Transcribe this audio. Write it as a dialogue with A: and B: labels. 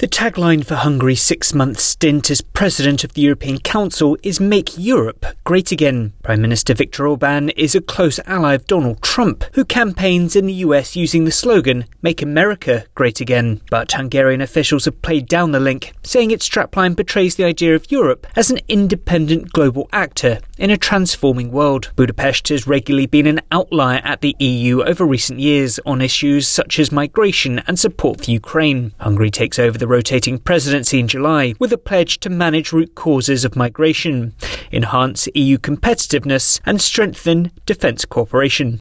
A: The tagline for Hungary's 6-month stint as President of the European Council is Make Europe Great Again. Prime Minister Viktor Orbán is a close ally of Donald Trump, who campaigns in the US using the slogan Make America Great Again. But Hungarian officials have played down the link, saying its strapline portrays the idea of Europe as an independent global actor in a transforming world. Budapest has regularly been an outlier at the EU over recent years on issues such as migration and support for Ukraine. Hungary takes over the rotating presidency in July with a pledge to manage root causes of migration, enhance EU competitiveness and strengthen defence cooperation.